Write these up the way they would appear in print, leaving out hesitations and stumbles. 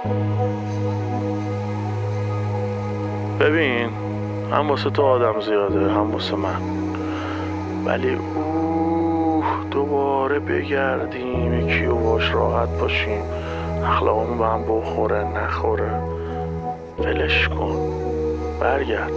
ببین، هم واسه تو آدم زیاده هم واسه من، ولی دوباره بگردیم یکی و باش راحت باشیم، اخلاقمون به هم بخوره نخوره، ولش کن، برگرد.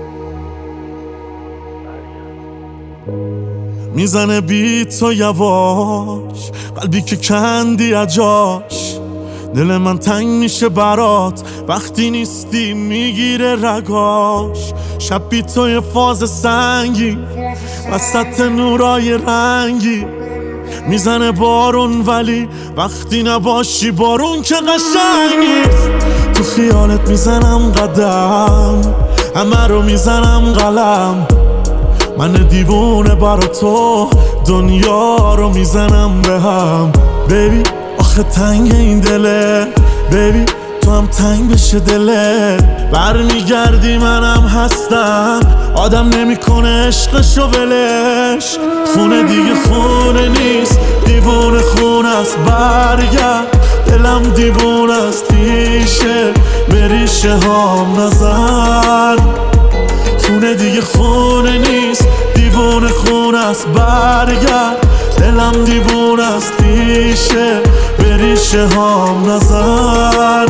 میزنه بیت تو یواش، قلبی که کندی اجاش، دل من تنگ میشه برات وقتی نیستی میگیره رگاش. شب بی تو یه فاز سنگی وسط نورای رنگی، میزنه بارون ولی وقتی نباشی بارون که قشنگ نیست. تو خیالت میزنم قدم، همه رو میزنم قلم، من دیوونه برا تو دنیا رو میزنم به هم. بیبی آخه تنگ این دله، بیبی تو هم تنگ بشه دله، برمیگردی منم هستم، آدم نمیکنه عشقشو ولش. خونه دیگه خونه نیست، دیوونه خونه است، برگرد، دلم دیوونه است، پیشه به ریشه هام نزن. خونه دیگه خونه نیست، دیوونه خونه است، برگرد، دلم دیوونه است، پیشه به ریشه هام نزن.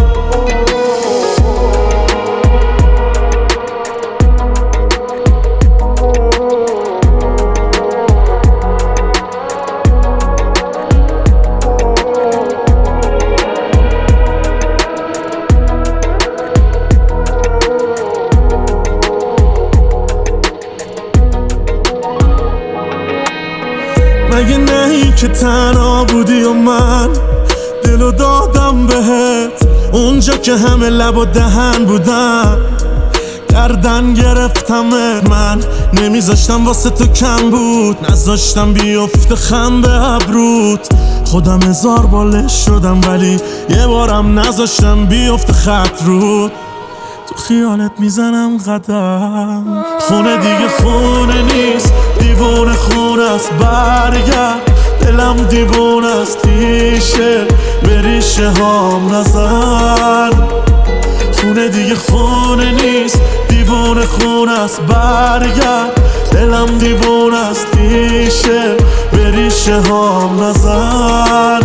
مگه نهی که تنها بودی و من دلو دادم بهت، اونجا که همه لب و دهن بودن گردن گرفتمه. من نمیذاشتم واسه تو کم بود، نذاشتم بیفته خم به ابروت، خودم هزار بالش شدم ولی یه بارم نذاشتم بیفته خط رود. تو خیالت میزنم قدم، خونه دیگه خونه نیست، دیوونه خونه است، برگرد، دلم دیوونه است، پیشه به ریشه هام نزن. خونه دیگه خونه نیست، دیوونه خونه است، برگرد، دلم دیوونه است، پیشه به ریشه هام نزن.